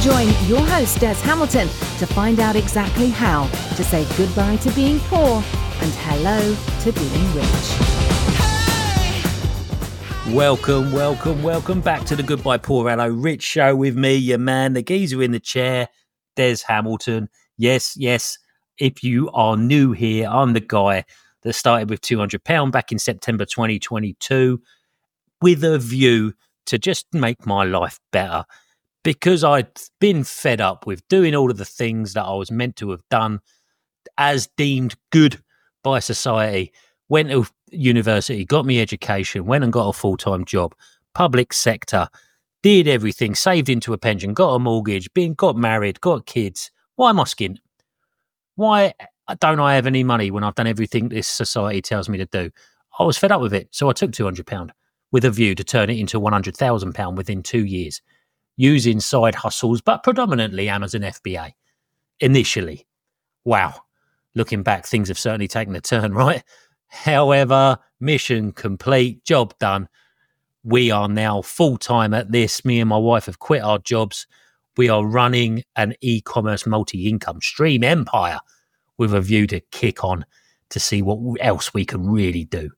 Join your host, Des Hamilton, to find out exactly how to say goodbye to being poor and hello to being rich. Welcome back to the Goodbye Poor Hello Rich show with me, your man, the geezer in the chair, Des Hamilton. Yes, if you are new here, I'm the guy that started with £200 back in September 2022 with a view to just make my life better. Because I'd been fed up with doing all of the things that I was meant to have done as deemed good by society. Went to university, got me education, went and got a full-time job, public sector, did everything, saved into a pension, got a mortgage, got married, got kids. Why am I skint? Why don't I have any money when I've done everything this society tells me to do? I was fed up with it, so I took £200 with a view to turn it into £100,000 within 2 years. Using side hustles, but predominantly Amazon FBA initially. Wow. Looking back, things have certainly taken a turn, right? However, mission complete, job done. We are now full-time at this. Me and my wife have quit our jobs. We are running an e-commerce multi-income stream empire with a view to kick on to see what else we can really do.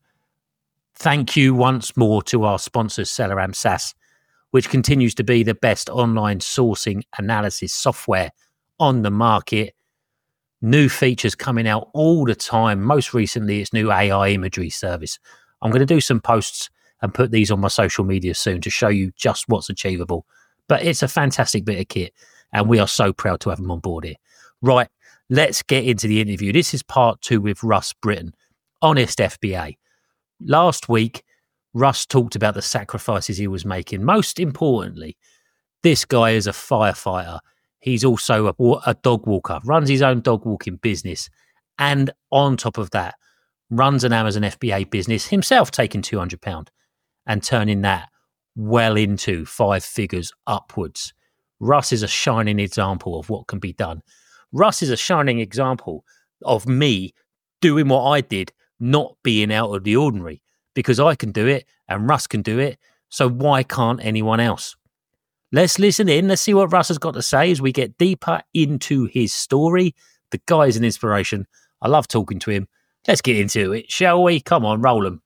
Thank you once more to our sponsors, Celeram SaaS, which continues to be the best online sourcing analysis software on the market. New features coming out all the time. Most recently, its new AI imagery service. I'm going to do some posts and put these on my social media soon to show you just what's achievable. But it's a fantastic bit of kit, and we are so proud to have them on board here. Right, let's get into the interview. This is part 2 with Russ Britton, Honest FBA. Last week, Russ talked about the sacrifices he was making. Most importantly, this guy is a firefighter. He's also a dog walker, runs his own dog walking business. And on top of that, runs an Amazon FBA business himself, taking £200 and turning that well into 5 figures upwards. Russ is a shining example of what can be done. Russ is a shining example of me doing what I did, not being out of the ordinary. Because I can do it and Russ can do it, so why can't anyone else? Let's listen in. Let's see what Russ has got to say as we get deeper into his story. The guy is an inspiration. I love talking to him. Let's get into it, shall we? Come on, roll him.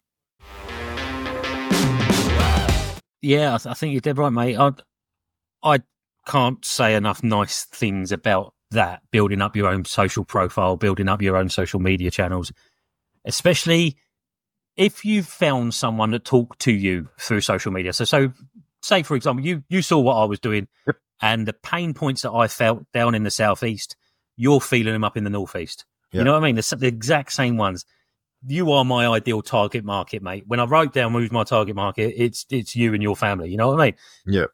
Yeah, I think you're dead right, mate. I can't say enough nice things about that, building up your own social profile, building up your own social media channels, especially if you've found someone to talk to you through social media. So say, for example, you saw what I was doing, yep, and the pain points that I felt down in the southeast, you're feeling them up in the northeast. Yep. You know what I mean? The exact same ones. You are my ideal target market, mate. When I wrote down who's my target market, it's you and your family. You know what I mean? Yeah.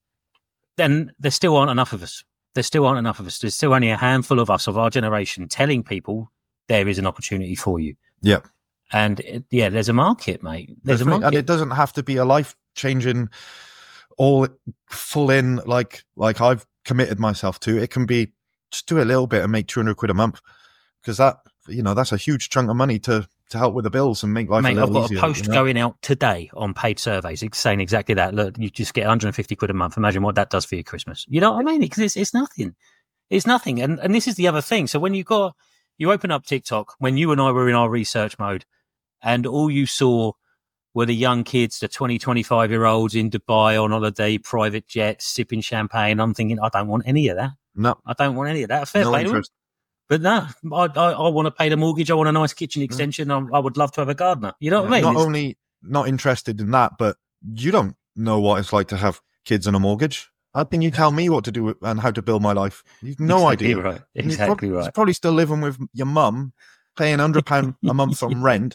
Then there still aren't enough of us. There's still only a handful of us of our generation telling people there is an opportunity for you. Yeah. And there's a market, mate. There's a market. And it doesn't have to be a life-changing, all full in, like I've committed myself to. It can be just do a little bit and make £200 a month, because that's a huge chunk of money to help with the bills and make life a little easier. I've got a post going out today on paid surveys saying exactly that. Look, you just get £150 a month. Imagine what that does for your Christmas. You know what I mean? Because it's nothing. It's nothing. And this is the other thing. So when you open up TikTok, when you and I were in our research mode, and all you saw were the young kids, the 20, 25-year-olds in Dubai on holiday, private jets, sipping champagne. I'm thinking, I don't want any of that. No. I don't want any of that. Fair play to them. But no, I want to pay the mortgage. I want a nice kitchen extension. I would love to have a gardener. You know what I mean? Not only not interested in that, but you don't know what it's like to have kids and a mortgage. I think you tell me what to do and how to build my life. You've no idea. Right. Exactly right. You're probably still living with your mum, paying £100 a month on rent.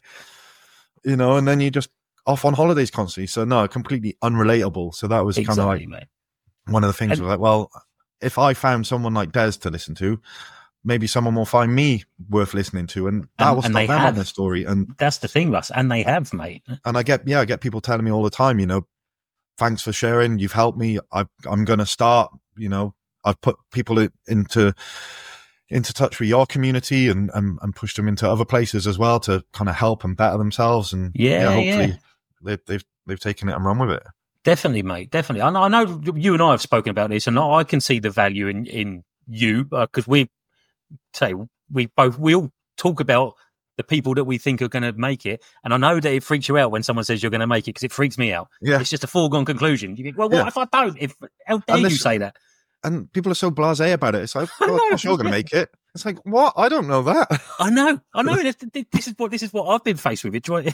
And then you just off on holidays constantly. So no, completely unrelatable. So that was kind of like one of the things. Was like, well, if I found someone like Des to listen to, maybe someone will find me worth listening to, and that will stop them on their story. And that's the thing, Russ. And they have, mate. And I get people telling me all the time, thanks for sharing. You've helped me. I'm going to start. I've put people into touch with your community and pushed them into other places as well to kind of help and better themselves. And hopefully they've taken it and run with it. Definitely, mate. Definitely. I know you and I have spoken about this, and I can see the value in you, because we all talk about the people that we think are going to make it. And I know that it freaks you out when someone says you're going to make it, because it freaks me out. Yeah. It's just a foregone conclusion. You think, well, what if I don't? How dare you say that? And people are so blasé about it. It's like, well, of course you're going to make it. It's like, what? I don't know that. I know. This is what I've been faced with. It's right.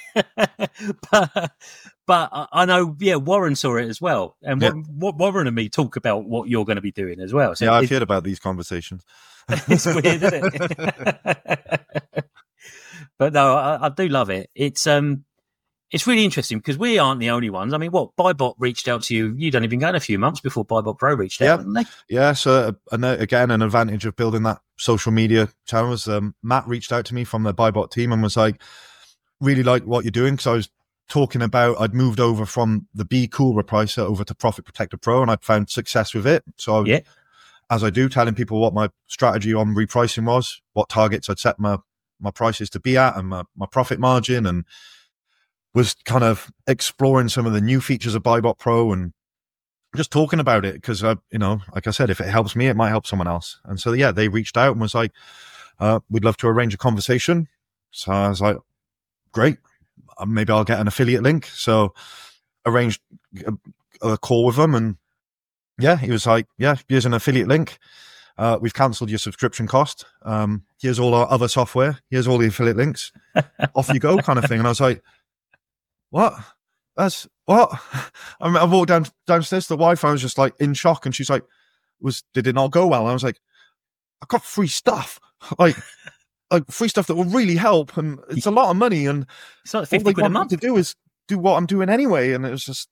but I know, Warren saw it as well. And what Warren and me talk about what you're going to be doing as well. So I've heard about these conversations. It's weird, isn't it? But no, I do love it. It's really interesting because we aren't the only ones. I mean, Buybot reached out to you. You don't even go in a few months before Buybot Pro reached out, didn't they? Yeah. So again, an advantage of building that social media channel was Matt reached out to me from the Buybot team and was like, really like what you're doing. Because I was talking about, I'd moved over from the Be Cool repricer over to Profit Protector Pro, and I'd found success with it. So as I do, telling people what my strategy on repricing was, what targets I'd set my prices to be at, and my profit margin, and was kind of exploring some of the new features of Buybot Pro and just talking about it because, like I said, if it helps me, it might help someone else. And so, they reached out and was like, we'd love to arrange a conversation. So I was like, great, maybe I'll get an affiliate link. So arranged a call with them, and he was like, here's an affiliate link. We've cancelled your subscription cost. Here's all our other software. Here's all the affiliate links. Off you go, kind of thing. And I was like, what? That's what? I walked downstairs to the Wi-Fi. I was just like in shock. And she's like, did it not go well? And I was like, I got free stuff, like free stuff that will really help. And it's a lot of money. And it's like 50 quid a month to do is do what I'm doing anyway. And it was just,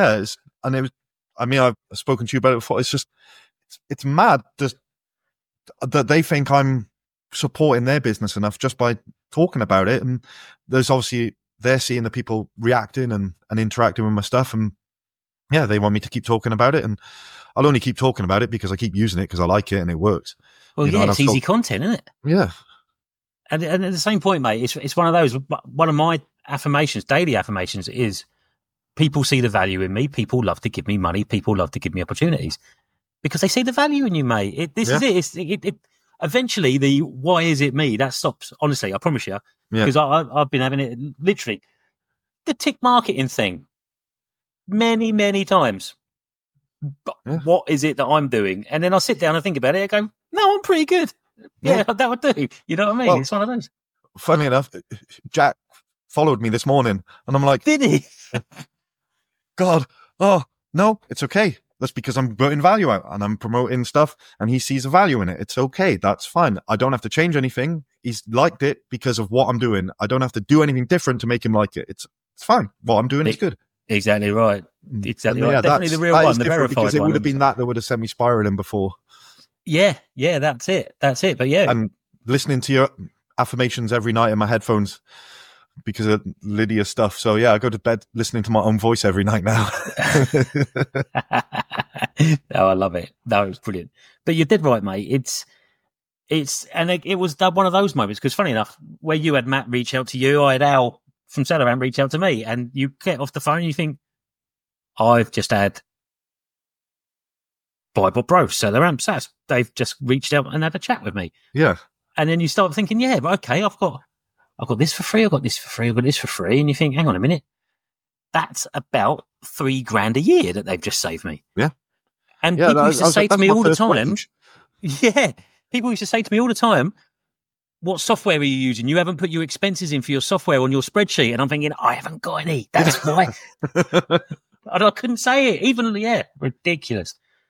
I've spoken to you about it before. It's just, it's mad just that they think I'm supporting their business enough just by talking about it. And there's obviously, they're seeing the people reacting and interacting with my stuff. And they want me to keep talking about it. And I'll only keep talking about it because I keep using it because I like it and it works. Well, it's easy content, isn't it? Yeah. And at the same point, mate, it's one of those, one of my affirmations, daily affirmations is people see the value in me. People love to give me money. People love to give me opportunities because they see the value in you, mate. This is it. Eventually, the why is it me? That stops. Honestly, I promise you. Because I've been having it literally the tick marketing thing many, many times. But what is it that I'm doing? And then I sit down and think about it. I go, no, I'm pretty good. Yeah, that would do. You know what I mean? Well, it's one of those. Funny enough, Jack followed me this morning and I'm like, did he? God, oh, no, it's okay. That's because I'm putting value out and I'm promoting stuff and he sees a value in it. It's okay. That's fine. I don't have to change anything. He's liked it because of what I'm doing. I don't have to do anything different to make him like it. It's fine. What I'm doing is good. Exactly right. Exactly right. Definitely the real one, the verified because it one. would have been that would have sent me spiraling before. Yeah, that's it. But and listening to your affirmations every night in my headphones because of Lydia's stuff. So I go to bed listening to my own voice every night now. No, I love it. No, it was brilliant. But you did right, mate. It was one of those moments because funny enough, where you had Matt reach out to you, I had Al from Celeram reach out to me, and you get off the phone and you think, I've just had Buybot Pro, Celeram SaaS. They've just reached out and had a chat with me. Yeah. And then you start thinking, but okay, I've got this for free, I've got this for free, I've got this for free. And you think, hang on a minute, that's about $3,000 a year that they've just saved me. Yeah. And people used to say to me all the time, people used to say to me all the time, what software are you using? You haven't put your expenses in for your software on your spreadsheet. And I'm thinking, I haven't got any. That's why. And I couldn't say it. Even, ridiculous.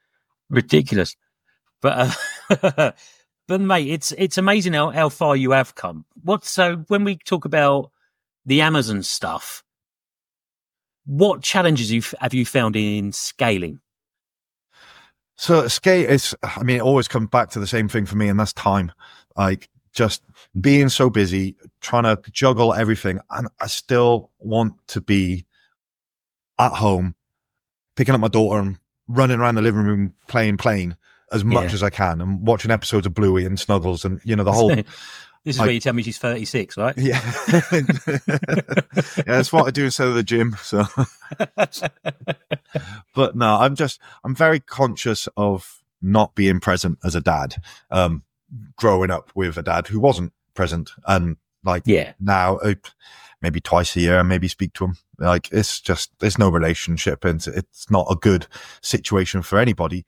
But, but mate, it's amazing how far you have come. So when we talk about the Amazon stuff, what challenges have you found in scaling? So it always comes back to the same thing for me, and that's time. Like just being so busy, trying to juggle everything. And I still want to be at home, picking up my daughter and running around the living room playing as much as I can and watching episodes of Bluey and Snuggles and, the whole, This is where you tell me she's 36, right? Yeah. Yeah, that's what I do instead of the gym. So, but no, I'm very conscious of not being present as a dad. Growing up with a dad who wasn't present, and now maybe twice a year, I maybe speak to him. Like, it's just, there's no relationship, and it's not a good situation for anybody.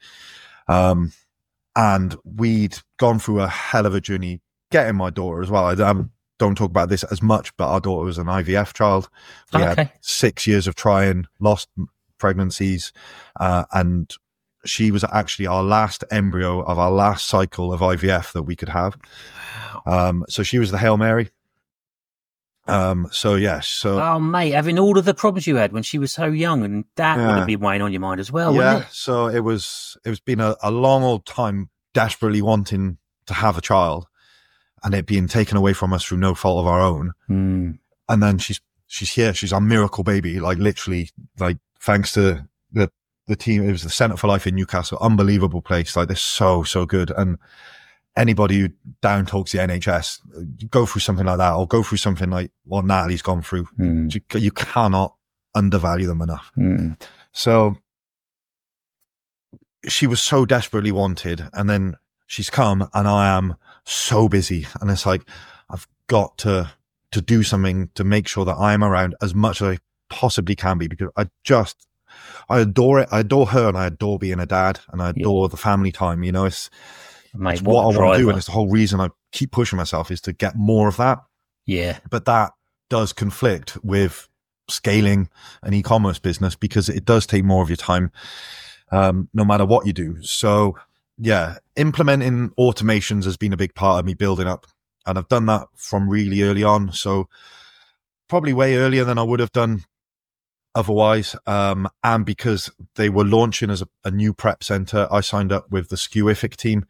And we'd gone through a hell of a journey getting my daughter as well. I don't talk about this as much, but our daughter was an IVF child. We had 6 years of trying, lost pregnancies, and she was actually our last embryo of our last cycle of IVF that we could have. So she was the Hail Mary. Oh mate, having all of the problems you had when she was so young, and that would have been weighing on your mind as well, wouldn't it? So it's been a long old time desperately wanting to have a child, and it being taken away from us through no fault of our own. And then she's here, she's our miracle baby, like literally, like thanks to the team. It was the Centre for Life in Newcastle, unbelievable place. Like, they're so good. And anybody who down talks the NHS, go through something like that, or go through something like what Natalie's gone through. You cannot undervalue them enough. So she was so desperately wanted, and then she's come, and I am so busy, and it's like, I've got to do something to make sure that I'm around as much as I possibly can be, because I adore it. I adore her, and I adore being a dad, and I adore the family time. You know, it's what I want to do, and it's the whole reason I keep pushing myself, is to get more of that. Yeah. But that does conflict with scaling an e-commerce business, because it does take more of your time, no matter what you do. So yeah, implementing automations has been a big part of me building up, and I've done that from really early on. So probably way earlier than I would have done otherwise. And because they were launching as a new prep center, I signed up with the Skewific team.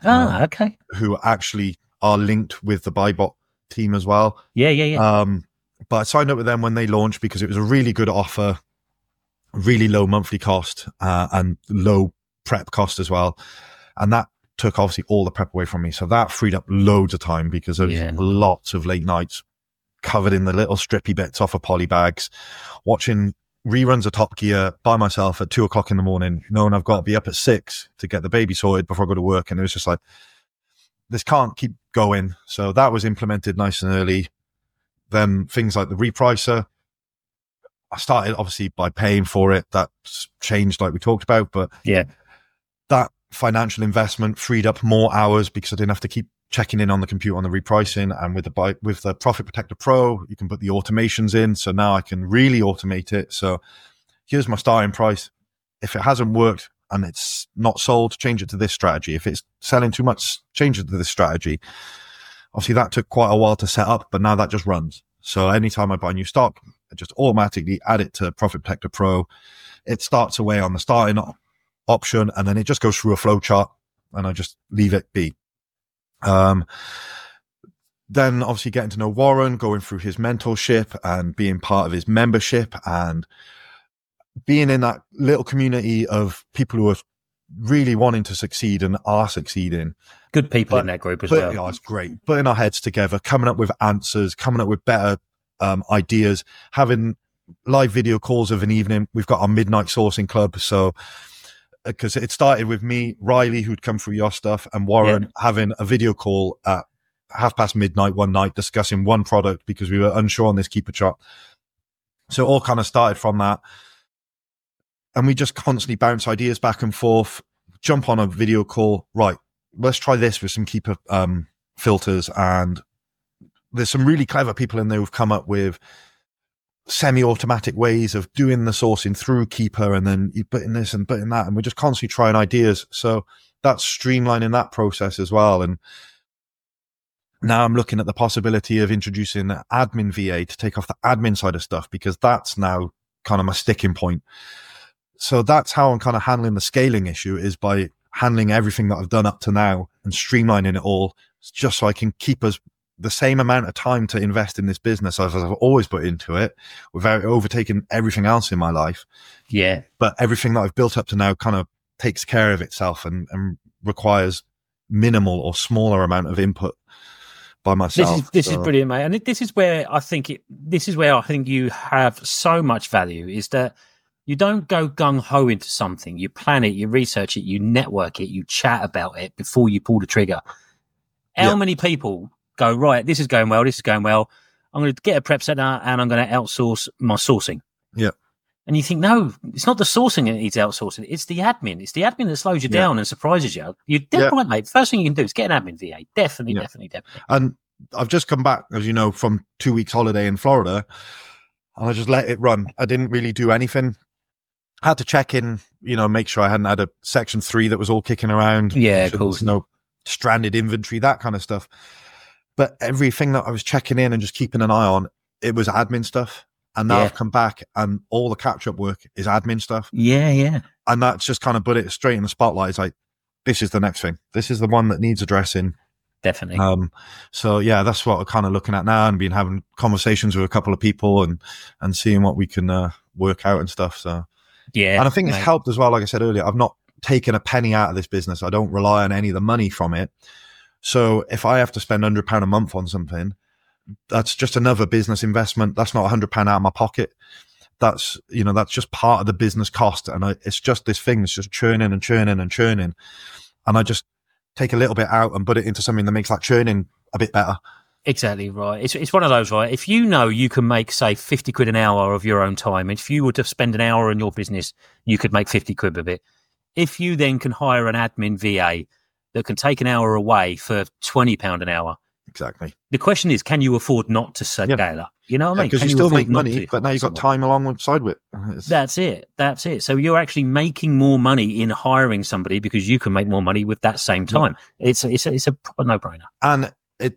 Who actually are linked with the Buybot team as well. Yeah. But I signed up with them when they launched, because it was a really good offer, really low monthly cost, and low prep cost as well. And that took obviously all the prep away from me. So that freed up loads of time, because there was lots of late nights covered in the little strippy bits off of poly bags, watching reruns of Top Gear by myself at 2:00 in the morning, knowing I've got to be up at 6 to get the baby sorted before I go to work. And it was just like, this can't keep going. So that was implemented nice and early. Then things like the repricer, I started obviously by paying for it. That's changed, like we talked about, but that financial investment freed up more hours, because I didn't have to keep checking in on the computer on the repricing. And with the Profit Protector Pro, you can put the automations in. So now I can really automate it. So here's my starting price. If it hasn't worked and it's not sold, change it to this strategy. If it's selling too much, change it to this strategy. Obviously that took quite a while to set up, but now that just runs. So anytime I buy new stock, I just automatically add it to Profit Protector Pro. It starts away on the starting option, and then it just goes through a flow chart, and I just leave it be. Then obviously getting to know Warren, going through his mentorship and being part of his membership, and being in that little community of people who are really wanting to succeed and are succeeding. Good people in that group as well. Yeah, it's great. Putting our heads together, coming up with answers, coming up with better ideas, having live video calls of an evening. We've got our midnight sourcing club. So, because it started with me, Riley, who'd come through your stuff, and Warren having a video call at midnight one night, discussing one product, because we were unsure on this keeper chart. So it all kind of started from that. And we just constantly bounce ideas back and forth, jump on a video call. Right, let's try this with some keeper filters. And there's some really clever people in there who've come up with semi-automatic ways of doing the sourcing through Keeper, and then you put in this and put in that, and we're just constantly trying ideas. So that's streamlining that process as well. And now I'm looking at the possibility of introducing an admin VA to take off the admin side of stuff, because that's now kind of my sticking point. So that's how I'm kind of handling the scaling issue, is by handling everything that I've done up to now and streamlining it all, just so I can keep us the same amount of time to invest in this business as I've always put into it, without overtaking everything else in my life. Yeah. But everything that I've built up to now kind of takes care of itself and requires minimal or smaller amount of input by myself. This is brilliant, mate. And this is where I think you have so much value, is that you don't go gung-ho into something. You plan it, you research it, you network it, you chat about it before you pull the trigger. How many people go, right, this is going well, I'm going to get a prep center and I'm going to outsource my sourcing. Yeah. And you think, no, it's not the sourcing that needs outsourcing. It's the admin. It's the admin that slows you down and surprises you. You're dead right, mate. First thing you can do is get an admin VA. Definitely. And I've just come back, as you know, from 2 weeks holiday in Florida, and I just let it run. I didn't really do anything. I had to check in, make sure I hadn't had a Section 3 that was all kicking around. Yeah, of course. No stranded inventory, that kind of stuff. But everything that I was checking in and just keeping an eye on, it was admin stuff. And now I've come back and all the catch-up work is admin stuff. Yeah. And that's just kind of put it straight in the spotlight. It's like, this is the next thing. This is the one that needs addressing. Definitely. So, yeah, that's what we're kind of looking at now, and been having conversations with a couple of people and seeing what we can work out and stuff. So, yeah. And I think it's helped as well. Like I said earlier, I've not taken a penny out of this business. I don't rely on any of the money from it. So if I have to spend £100 a month on something, that's just another business investment. That's not £100 out of my pocket. That's just part of the business cost. And it's just this thing that's just churning and churning and churning. And I just take a little bit out and put it into something that makes that churning a bit better. Exactly right. It's one of those, right? If you know you can make, say, 50 quid an hour of your own time, if you were to spend an hour in your business, you could make 50 quid of it. If you then can hire an admin VA that can take an hour away for £20 an hour. Exactly. The question is, can you afford not to scale up? You know what I mean? Because you still make money, but now you've got time alongside with it. That's it. So you're actually making more money in hiring somebody because you can make more money with that same time. Yeah. It's a proper no-brainer. And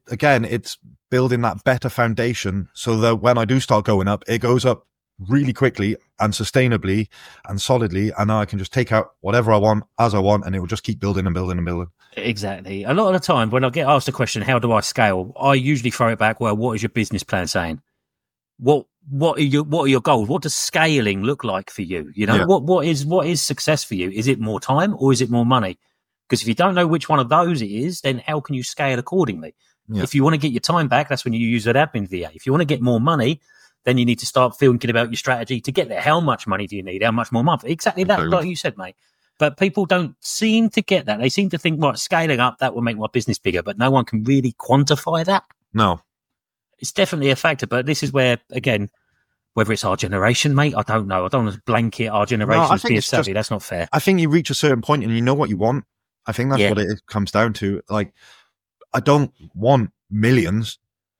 it's building that better foundation so that when I do start going up, it goes up really quickly and sustainably and solidly, and now I can just take out whatever I want as I want, and it will just keep building and building and building. Exactly. A lot of the time when I get asked the question, how do I scale, I usually throw it back, well, what is your business plan saying? What are your goals? What does scaling look like for you? What is success for you? Is it more time or is it more money? Because if you don't know which one of those it is, then how can you scale accordingly? Yeah. If you want to get your time back, that's when you use an admin VA. If you want to get more money, then you need to start thinking about your strategy to get there. How much money do you need? How much more month? Exactly that, like you said, mate. But people don't seem to get that. They seem to think, right, scaling up, that will make my business bigger. But no one can really quantify that. No. It's definitely a factor. But this is where, again, whether it's our generation, mate, I don't know. I don't want to blanket our generation as being savvy. That's not fair. I think you reach a certain point and you know what you want. I think that's what it comes down to. Like, I don't want millions.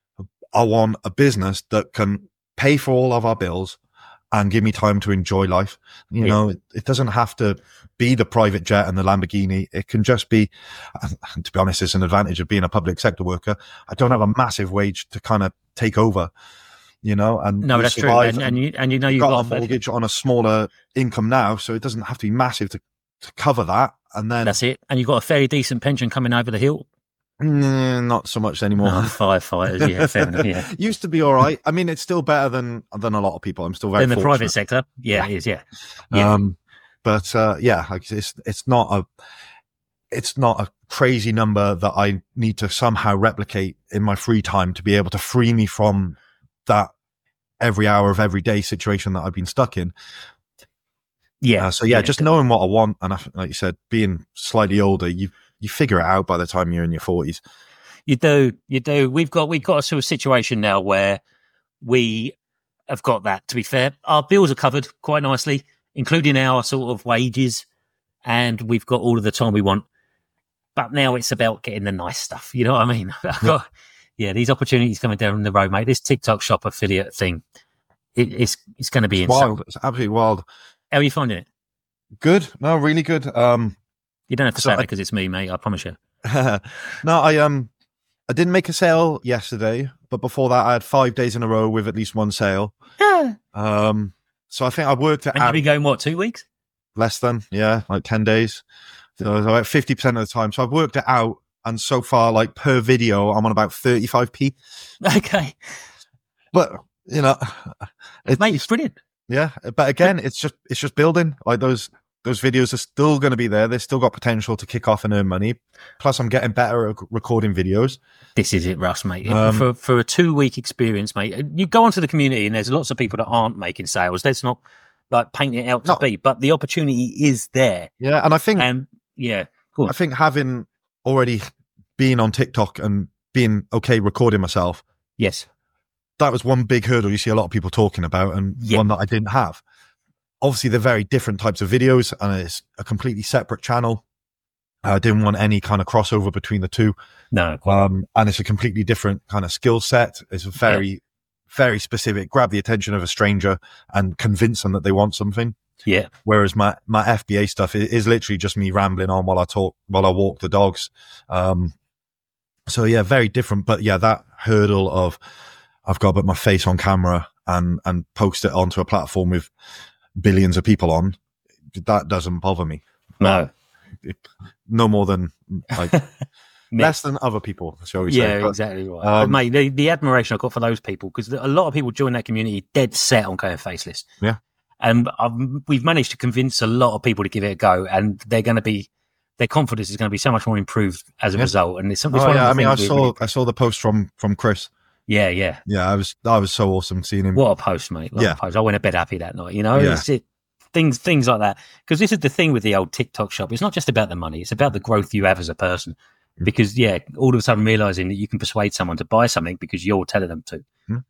I want a business that can pay for all of our bills and give me time to enjoy life. You know, it doesn't have to be the private jet and the Lamborghini. It can just be, and to be honest, it's an advantage of being a public sector worker. I don't have a massive wage to kind of take over, and no, that's true. And you know, you've got a mortgage on a smaller income now, so it doesn't have to be massive to cover that. And then that's it. And you've got a fairly decent pension coming over the hill. Not so much anymore. Firefighters, yeah, fair enough. Yeah, used to be all right. I mean, it's still better than a lot of people. I'm still very in the fortunate. Private sector. Yeah, it is. Yeah. But like it's not a crazy number that I need to somehow replicate in my free time to be able to free me from that every hour of every day situation that I've been stuck in. Yeah. Just knowing what I want, and like you said, being slightly older, you figure it out by the time you're in your 40s. You do. We've got a sort of situation now where we have got that. To be fair, our bills are covered quite nicely, including our sort of wages, and we've got all of the time we want. But now it's about getting the nice stuff. You know what I mean? These opportunities coming down the road, mate. This TikTok shop affiliate thing, it's going to be wild. It's absolutely wild. How are you finding it? Good. No, really good. You don't have to say that because it's me, mate. I promise you. No, I didn't make a sale yesterday, but before that, I had 5 days in a row with at least one sale. So I think I worked it out. And you've been going, what, 2 weeks? Less than, like 10 days. So about 50% of the time. So I've worked it out, and so far, like per video, I'm on about 35p. Okay. But mate, it's brilliant. Yeah, but again, it's just building like those those videos are still going to be there. They've still got potential to kick off and earn money. Plus, I'm getting better at recording videos. This is it, Russ, mate. For a 2-week experience, mate, you go onto the community and there's lots of people that aren't making sales. Let's not like paint it out to be, but the opportunity is there. Yeah, and I think, I think having already been on TikTok and being okay recording myself, yes, that was one big hurdle you see a lot of people talking about, and one that I didn't have. Obviously, they're very different types of videos, and it's a completely separate channel. I didn't want any kind of crossover between the two. No. And it's a completely different kind of skill set. It's a very, very specific, grab the attention of a stranger and convince them that they want something. Yeah. Whereas my FBA stuff is literally just me rambling on while I walk the dogs. So yeah, very different. But yeah, that hurdle of I've got to put my face on camera and post it onto a platform with billions of people on, that doesn't bother me. No. No more than like less than other people, shall we say. Yeah, exactly right. Mate, the admiration I've got for those people, because a lot of people join that community dead set on going faceless. Yeah. And we've managed to convince a lot of people to give it a go, and their confidence is going to be so much more improved as a result. And it's I saw the post from Chris. Yeah. Yeah, I was so awesome seeing him. What a post, mate. What a post. I went to bed happy that night, you know? Yeah. Things like that. Because this is the thing with the old TikTok shop. It's not just about the money. It's about the growth you have as a person. Because, all of a sudden realizing that you can persuade someone to buy something because you're telling them to.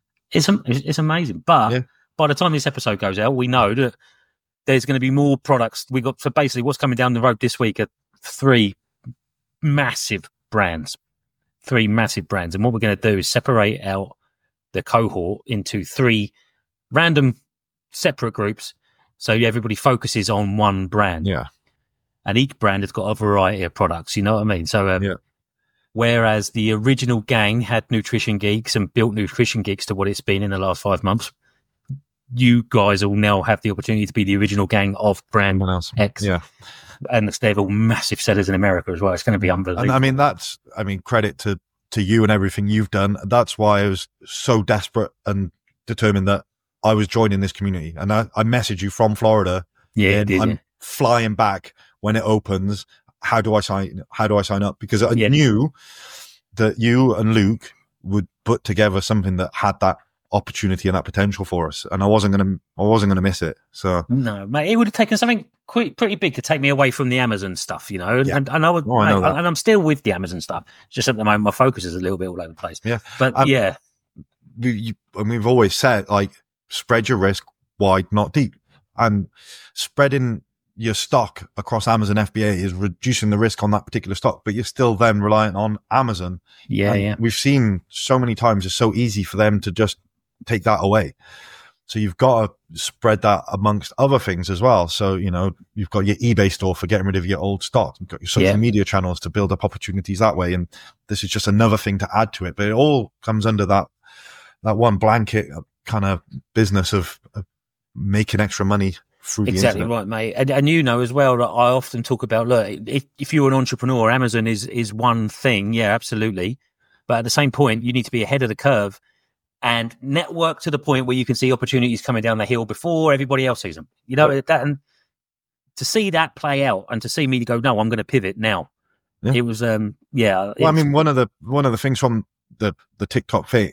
It's amazing. But by the time this episode goes out, we know that there's going to be more products. So basically what's coming down the road this week are 3 massive brands. And what we're going to do is separate out the cohort into 3 random separate groups. So everybody focuses on one brand. Yeah. And each brand has got a variety of products. You know what I mean? So, whereas the original gang had Nutrition Geeks and built Nutrition Geeks to what it's been in the last 5 months, you guys will now have the opportunity to be the original gang of brand X. Yeah. And they're all massive sellers in America as well. It's going to be unbelievable. And I mean, credit to you and everything you've done. That's why I was so desperate and determined that I was joining this community. And I messaged you from Florida. Yeah, I'm flying back when it opens. How do I sign up? Because I knew that you and Luke would put together something that had that opportunity and that potential for us, and I wasn't gonna miss it. So no, mate, it would have taken something pretty big to take me away from the Amazon stuff, you know. And I would, and I'm still with the Amazon stuff. Just at the moment, my focus is a little bit all over the place. Yeah, but we've always said, like, spread your risk wide, not deep, and spreading your stock across Amazon FBA is reducing the risk on that particular stock, but you're still then reliant on Amazon. Yeah. We've seen so many times it's so easy for them to just take that away. So you've got to spread that amongst other things as well. So, you know, you've got your eBay store for getting rid of your old stock. You've got your social media channels to build up opportunities that way. And this is just another thing to add to it. But it all comes under that one blanket kind of business of making extra money through exactly the right, mate. And you know as well that I often talk about, look, if you're an entrepreneur, Amazon is one thing. Yeah, absolutely. But at the same point, you need to be ahead of the curve and network to the point where you can see opportunities coming down the hill before everybody else sees them. You know, that, and to see that play out and to see me go, no, I'm going to pivot now. Yeah. It was, Well, I mean, one of the things from the TikTok thing,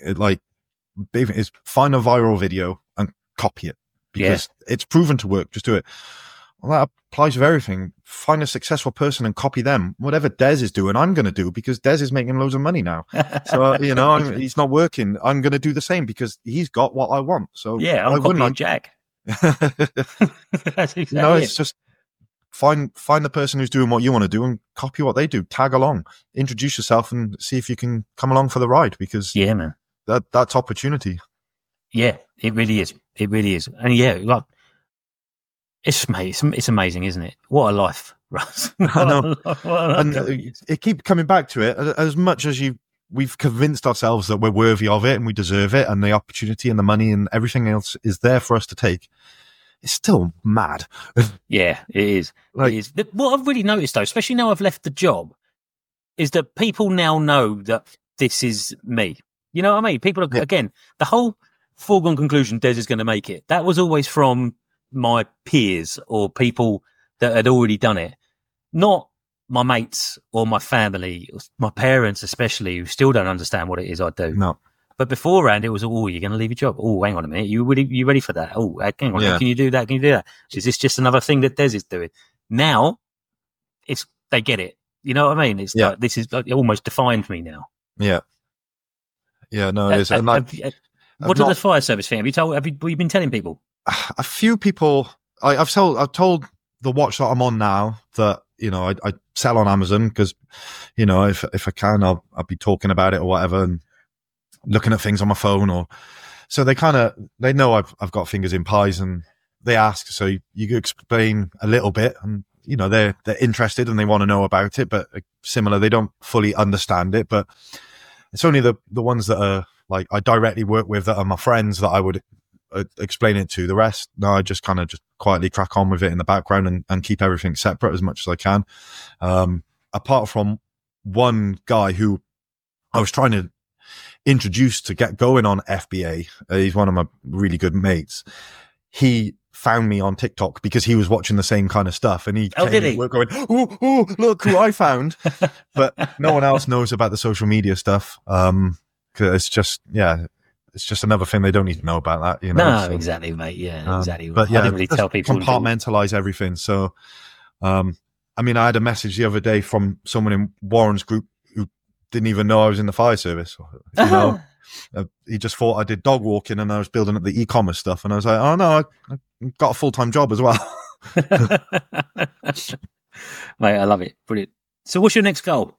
is find a viral video and copy it because it's proven to work. Just do it. Well, that applies to everything. Find a successful person and copy them. Whatever Des is doing, I'm going to do because Des is making loads of money now. So, you know, he's not working. I'm going to do the same because he's got what I want. So yeah, I'm copying Jack. That's exactly it's just find the person who's doing what you want to do and copy what they do. Tag along, introduce yourself, and see if you can come along for the ride. Because man, that's opportunity. Yeah, it really is. It really is. And like. It's amazing, isn't it? What a life, Russ. I know. And it keeps coming back to it. As much as we've convinced ourselves that we're worthy of it and we deserve it and the opportunity and the money and everything else is there for us to take, it's still mad. Yeah, it is. It is. What I've really noticed, though, especially now I've left the job, is that people now know that this is me. You know what I mean? People are, again, the whole foregone conclusion, Des is going to make it. That was always from my peers or people that had already done it. Not my mates or my family, my parents especially, who still don't understand what it is I do. No. But beforehand, it was, oh, you're going to leave your job. Oh, hang on a minute. You ready for that? Oh, hang on. Yeah. Can you do that? Can you do that? Is this just another thing that Des is doing? Now, they get it. You know what I mean? It's like, this is it almost defined me now. Yeah. Yeah, no, it is. What does the fire service think? Have you been telling people? A few people, I've told the watch that I'm on now that, you know, I sell on Amazon because, you know, if I can, I'll be talking about it or whatever and looking at things on my phone so they know I've got fingers in pies and they ask, so you could explain a little bit and, you know, they're interested and they want to know about it, but similar, they don't fully understand it, but it's only the ones that are like I directly work with that are my friends that I would explain it to. The rest, no, I just kind of just quietly crack on with it in the background and keep everything separate as much as I can. Apart from one guy who I was trying to introduce to get going on FBA, he's one of my really good mates. He found me on TikTok because he was watching the same kind of stuff, and did he? We're going, oh, look who I found. But no one else knows about the social media stuff. Cause it's just another thing they don't need to know about that, you know? No, so, exactly, mate. Yeah, exactly. But yeah, I didn't really tell people. Compartmentalize everything. So, I mean, I had a message the other day from someone in Warren's group who didn't even know I was in the fire service. You know, he just thought I did dog walking and I was building up the e-commerce stuff. And I was like, oh no, I've got a full-time job as well. Mate, I love it. Brilliant. So what's your next goal?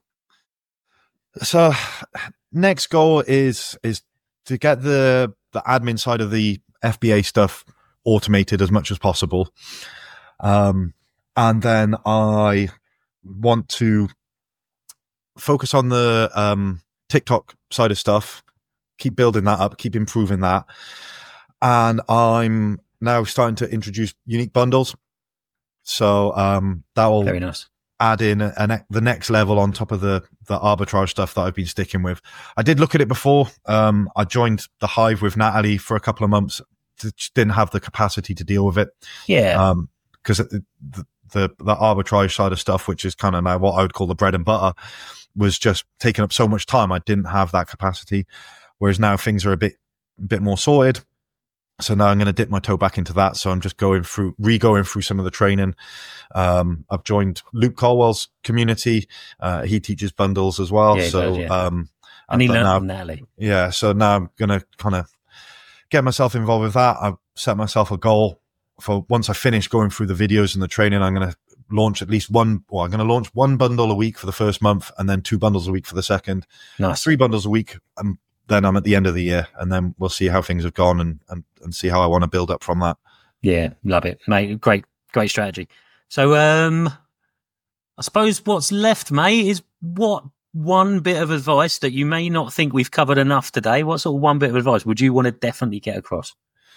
So next goal is to get the admin side of the FBA stuff automated as much as possible. And then I want to focus on the TikTok side of stuff, keep building that up, keep improving that. And I'm now starting to introduce unique bundles. So that will very nice. Add in the next level on top of the arbitrage stuff that I've been sticking with. I did look at it before. I joined the Hive with Natalie for a couple of months. Just didn't have the capacity to deal with it. Yeah. Because the arbitrage side of stuff, which is kind of now what I would call the bread and butter, was just taking up so much time. I didn't have that capacity. Whereas now things are a bit more sorted. So now I'm going to dip my toe back into that. So I'm just going through some of the training. I've joined Luke Caldwell's community. He teaches bundles as well. Yeah, so, does, yeah. And he learned from Natalie. Yeah. So now I'm going to kind of get myself involved with that. I've set myself a goal for once I finish going through the videos and the training, I'm going to launch I'm going to launch one bundle a week for the first month and then 2 bundles a week for the second. Nice. 3 bundles a week. And then I'm at the end of the year and then we'll see how things have gone and see how I want to build up from that. Yeah. Love it, mate. Great strategy. So, I suppose what's left, mate, is what one bit of advice that you may not think we've covered enough today. What sort of one bit of advice would you want to definitely get across?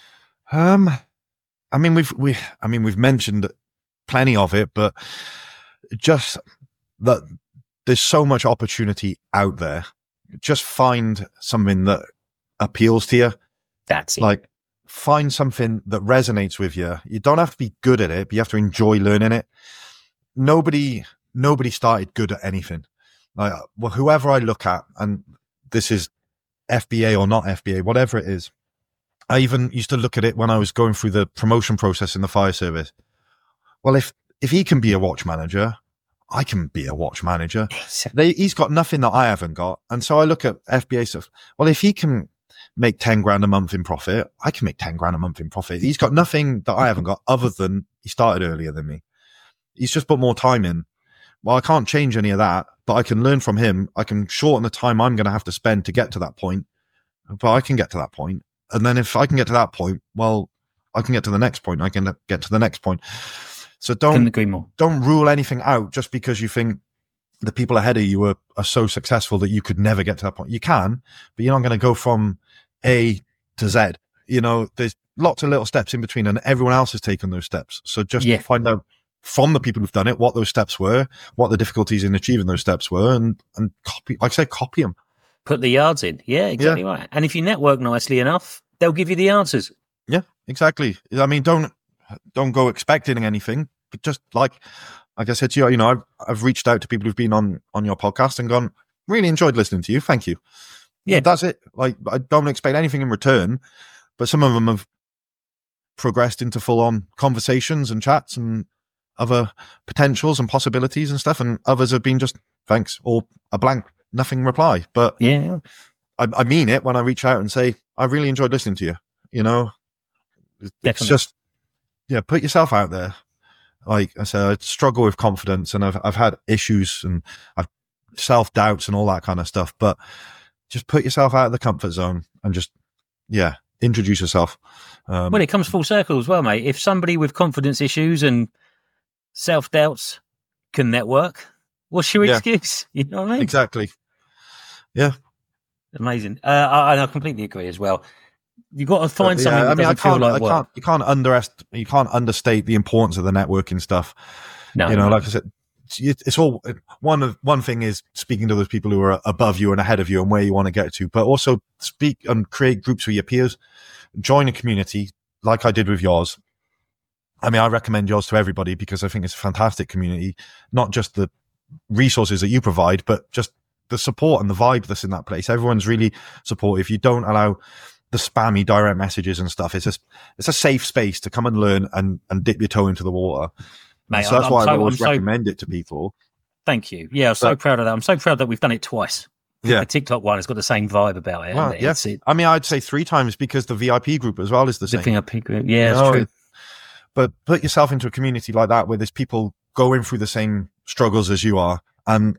I mean, we've mentioned plenty of it, but just that there's so much opportunity out there. Just find something that appeals to you. That's it. Like, find something that resonates with you. You don't have to be good at it, but you have to enjoy learning it. Nobody started good at anything. Like, well, whoever I look at, and this is FBA or not FBA, whatever it is. I even used to look at it when I was going through the promotion process in the fire service. Well, if he can be a watch manager, I can be a watch manager. He's got nothing that I haven't got. And so I look at FBA stuff. Well, if he can make 10 grand a month in profit, I can make 10 grand a month in profit. He's got nothing that I haven't got other than he started earlier than me. He's just put more time in. Well, I can't change any of that, but I can learn from him. I can shorten the time I'm going to have to spend to get to that point, but I can get to that point. And then if I can get to that point, well, I can get to the next point. I can get to the next point. So don't rule anything out just because you think the people ahead of you are so successful that you could never get to that point. You can, but you're not going to go from A to Z. You know, there's lots of little steps in between and everyone else has taken those steps. So just find out from the people who've done it, what those steps were, what the difficulties in achieving those steps were, and copy, like I say, copy them. Put the yards in. Yeah, exactly right. And if you network nicely enough, they'll give you the answers. Yeah, exactly. I mean, don't go expecting anything just like I said to you, I've reached out to people who've been on your podcast and gone, really enjoyed listening to you. Thank you. Yeah, that's it. Like, I don't expect anything in return, but some of them have progressed into full-on conversations and chats and other potentials and possibilities and stuff, and others have been just thanks or a blank nothing reply. But yeah, I mean it when I reach out and say I really enjoyed listening to you. It's Definitely. just put yourself out there. Like I said, I struggle with confidence, and I've had issues and I've self-doubts and all that kind of stuff, but just put yourself out of the comfort zone and just introduce yourself. Well, it comes full circle as well, mate. If somebody with confidence issues and self-doubts can network, what's your excuse? You know what I mean? Exactly. Yeah. Amazing. I completely agree as well. You've got to find something that doesn't feel like work. You can't understate the importance of the networking stuff. No, like I said, it's all one thing is speaking to those people who are above you and ahead of you and where you want to get to, but also speak and create groups with your peers, join a community like I did with yours. I mean, I recommend yours to everybody because I think it's a fantastic community, not just the resources that you provide, but just the support and the vibe that's in that place. Everyone's really supportive. You don't allow the spammy direct messages and stuff. It's a safe space to come and learn and dip your toe into the water. Mate, so that's why I always recommend it to people. Thank you. Yeah, I'm so proud of that. I'm so proud that we've done it twice. Yeah. The TikTok one has got the same vibe about it. Well, I mean, I'd say 3 times because the VIP group as well is the same. The VIP group, yeah, it's true. But put yourself into a community like that where there's people going through the same struggles as you are, and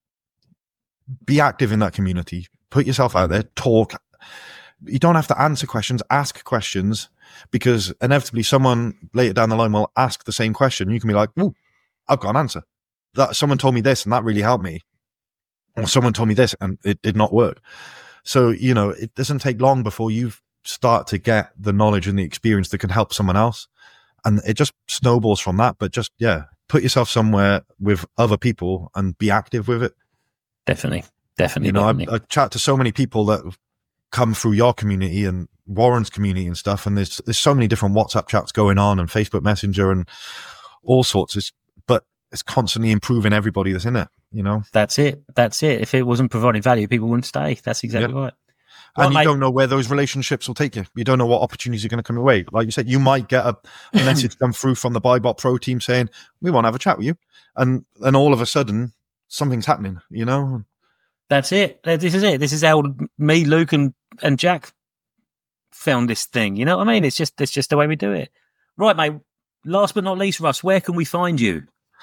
be active in that community. Put yourself out there, talk. You don't have to answer questions, ask questions, because inevitably someone later down the line will ask the same question. You can be like, "Ooh, I've got an answer. That someone told me this and that really helped me. Or someone told me this and it did not work." So, it doesn't take long before you start to get the knowledge and the experience that can help someone else. And it just snowballs from that. But just, put yourself somewhere with other people and be active with it. Definitely. I chat to so many people that have come through your community and Warren's community and stuff. And there's so many different WhatsApp chats going on and Facebook Messenger and all sorts. But it's constantly improving everybody that's in it, That's it. If it wasn't providing value, people wouldn't stay. That's exactly right. And you don't know where those relationships will take you. You don't know what opportunities are going to come your way. Like you said, you might get a message come through from the BuyBot Pro team saying, "We want to have a chat with you." And then all of a sudden, something's happening, That's it. This is it. This is how me, Luke, and Jack found this thing. You know what I mean? It's just the way we do it. Right, mate. Last but not least, Russ, where can we find you?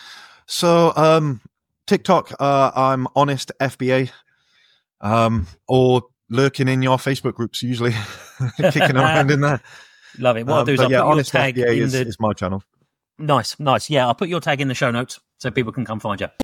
So, TikTok, I'm Honest FBA, or lurking in your Facebook groups, usually kicking around in there. Love it. What I'll do is I'll put your tag FBA in is my channel. Nice. Yeah, I'll put your tag in the show notes so people can come find you.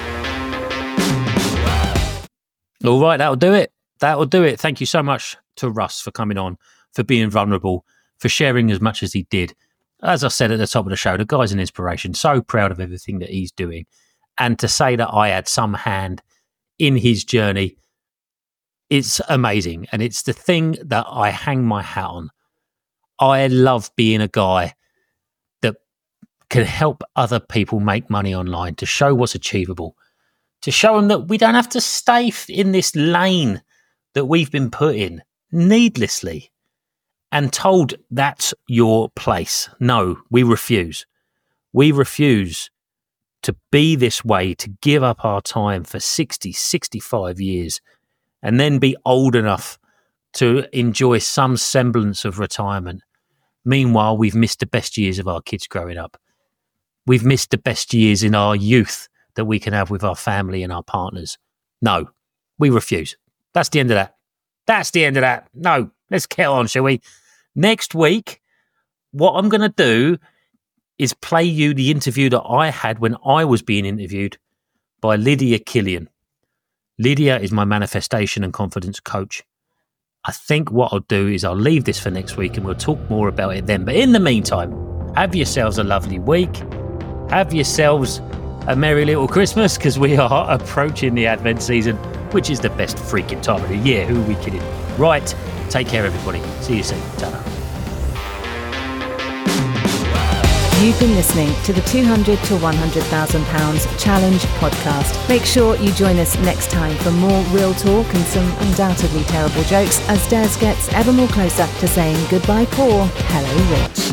All right, that'll do it. Thank you so much to Russ for coming on, for being vulnerable, for sharing as much as he did. As I said at the top of the show, the guy's an inspiration. So proud of everything that he's doing. And to say that I had some hand in his journey, it's amazing. And it's the thing that I hang my hat on. I love being a guy that can help other people make money online, to show what's achievable, to show them that we don't have to stay in this lane that we've been put in needlessly and told that's your place. No, we refuse. We refuse to be this way, to give up our time for 60, 65 years and then be old enough to enjoy some semblance of retirement. Meanwhile, we've missed the best years of our kids growing up. We've missed the best years in our youth that we can have with our family and our partners. No, we refuse. That's the end of that. No, let's get on, shall we? Next week, what I'm going to do is play you the interview that I had when I was being interviewed by Lydia Killian. Lydia is my manifestation and confidence coach. I think what I'll do is I'll leave this for next week and we'll talk more about it then. But in the meantime, have yourselves a lovely week. Have yourselves a merry little Christmas, because we are approaching the Advent season, which is the best freaking time of the year. Who are we kidding? Right. Take care, everybody. See you soon. Ta-da. You've been listening to the 200 to £100,000 Challenge podcast. Make sure you join us next time for more real talk and some undoubtedly terrible jokes as Des gets ever more closer to saying goodbye poor, hello rich.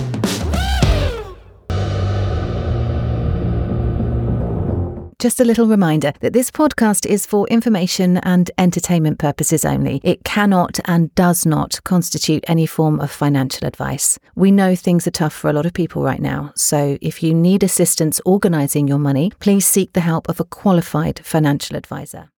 Just a little reminder that this podcast is for information and entertainment purposes only. It cannot and does not constitute any form of financial advice. We know things are tough for a lot of people right now, so if you need assistance organising your money, please seek the help of a qualified financial advisor.